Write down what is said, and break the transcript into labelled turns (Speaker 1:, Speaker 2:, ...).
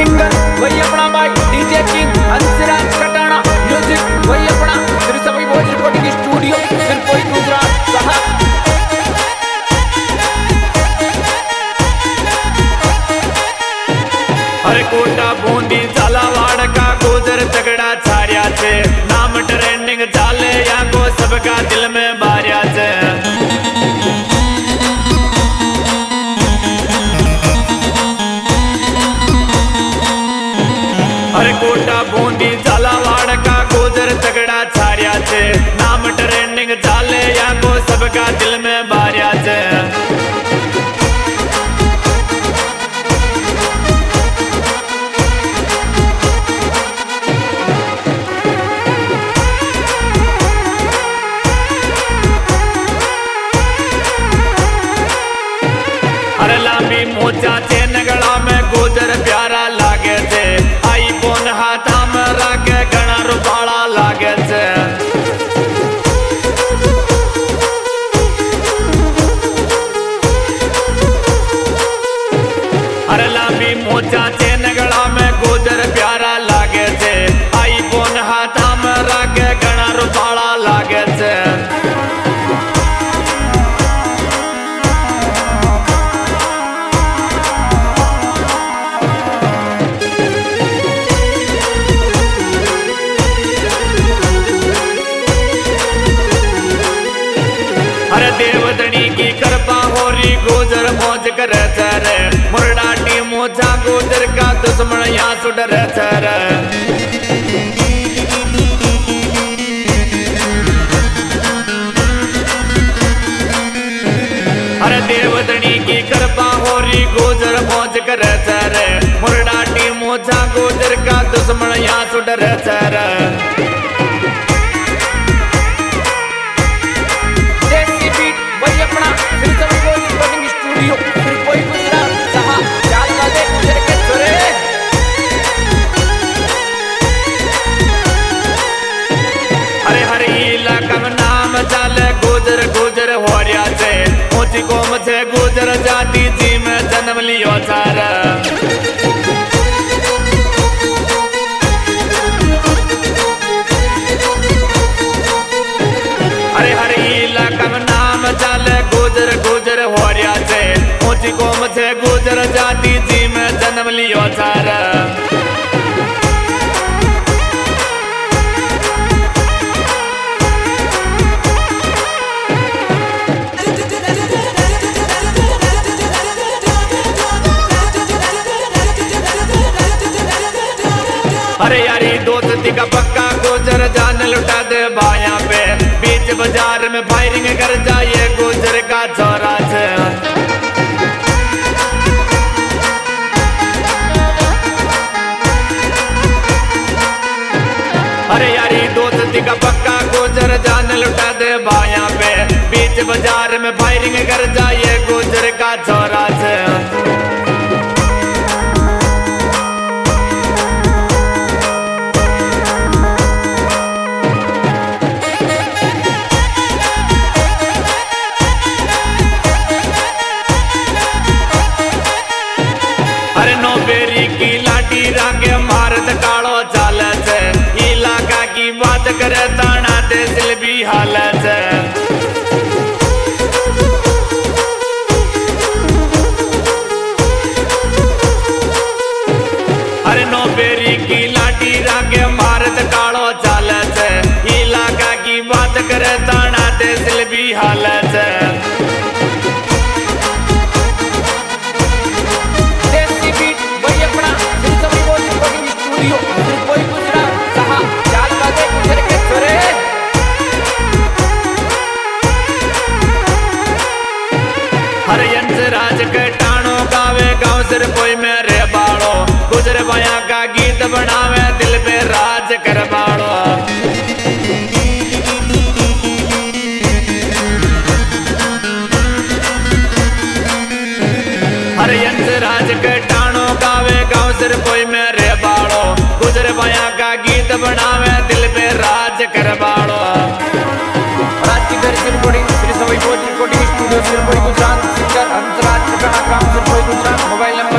Speaker 1: Singer वही अपना भाई डीजे किंग हंसराज कटाना, म्यूजिक वही अपना श्री सभी voice recording studio Sirpoi Gujarat साहब।
Speaker 2: अरे कोटा बूंदी झालावाड़ का गुजर तगड़ा छारिया छे, नाम ट्रेंडिंग चाले या को सबका दिल में बारिया छे। अरे कोटा बूंदी झालावाड़ का गुजर तगड़ा छारिया छे, नाम ट्रेंडिंग चाले या को सबका दिल में बारिया छे। अरे लांबी मोचा चेन गला में गुजर प्यारा लागे थे, आई फोन हाथा में राखे घना रुपाला लागे थे। अरे लांबी मोचा चेन गला में गुजर प्यारा लागे थे, आई फोन हाथा में राखे घना रुपाला लागे थे। अरे देवदनी की कृपा होरी गुजर मौज करे रे, मुरडाटी मोजा गुजर का दुश्मन यहाँ सुट रे। अरे देवदनी की कृपा होरी गुजर मौज करे रे, मुरडाटी मोजा गुजर का दुश्मन यहाँ सुट रे। अरे हर इलाका में नाम चाले गुजर गुजर हो रहा छे, ऊंची कोम छे गुजर जाति जी में जन्म लियो थारा। अरे हर इलाका में नाम चाले गुजर गुजर हो रहा छे, ऊंची कोम छे गुजर जाति जी में जन्म लियो थारा। अरे यारी दोस्ती का पक्का गुजर जान लुटा दे बाया पे, बीच बाजार में फायरिंग कर जाए गुजर का छोरा छे। अरे यारी दोस्ती का पक्का गुजर जान लुटा दे बाया पे, बीच बाजार में फायरिंग कर जाए गुजर का छोरा छे। अरे नौबेरी की लाठी रागे मारत कालो चाले छे, इलाका की बात करे ताना ते दिल भी हालत है। अरे नौबेरी की लाठी रागे मारत कालो चाले छे, इलाका की बात करे ताना ते दिल भी हालत है। हर यंसराज के टाणो गावे गाँव सिरपोई में रे बाड़ो, गुजर बया का गीत बनावे दिल पे राज कर बाड़ो। हर यंसराज के टाणो गावे गाँव सिरपोई में रे बाड़ो, गुजर बया का गीत बनावे दिल पे राज कर बाड़ो।
Speaker 1: राज की दर्शन रिकॉर्डिंग श्री सभी recording studio Sirpoi Gujarat, singer Hansraj Katana, ग्राम सिरपोई गुजरात, मोबाइल नंबर